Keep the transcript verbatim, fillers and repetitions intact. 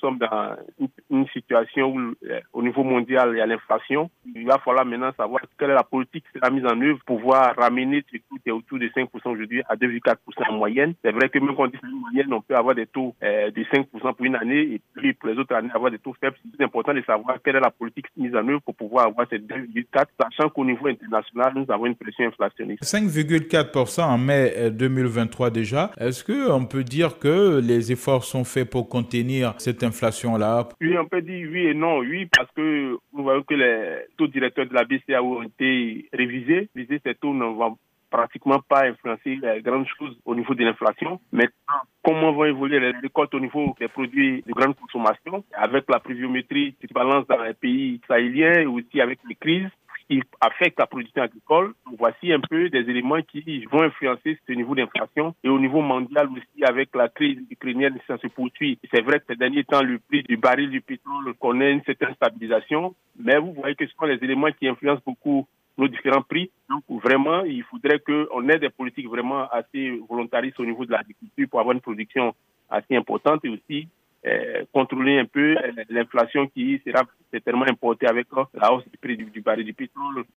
sommes dans une, une situation où, euh, au niveau mondial, il y a l'inflation. Il va falloir maintenant savoir quelle est la politique qui sera mise en œuvre pour pouvoir ramener ce taux qui est autour de cinq pour cent aujourd'hui à deux virgule quatre pour cent en moyenne. C'est vrai que même quand on dit en moyenne, on peut avoir des taux euh, de cinq pour cent pour une année et puis pour les autres années avoir des taux faibles. C'est important de savoir quelle est la politique mise en œuvre pour pouvoir avoir ces deux virgule quatre, sachant qu'au niveau international, nous avons une pression inflationniste. cinq virgule quatre pour cent en mai deux mille vingt-trois déjà. Est-ce qu'on peut dire que les efforts sont faits pour contenir cette inflation-là? Oui, on peut dire oui et non. Oui, parce que nous voyons que les taux directeurs de la B C E A O ont été révisés. Réviser ces taux ne vont pratiquement pas influencer les grandes choses au niveau de l'inflation. Maintenant, comment vont évoluer les récoltes au niveau des produits de grande consommation avec la pluviométrie qui se balance dans les pays sahéliens et aussi avec les crises qui affectent la production agricole. Donc, voici un peu des éléments qui vont influencer ce niveau d'inflation. Et au niveau mondial aussi, avec la crise ukrainienne, ça se poursuit. C'est vrai que ces derniers temps, le prix du baril du pétrole connaît une certaine stabilisation, mais vous voyez que ce sont les éléments qui influencent beaucoup nos différents prix. Donc, vraiment, il faudrait qu'on ait des politiques vraiment assez volontaristes au niveau de l'agriculture pour avoir une production assez importante et aussi Euh, contrôler un peu l'inflation qui sera certainement importée avec la hausse du prix du, du baril du pétrole.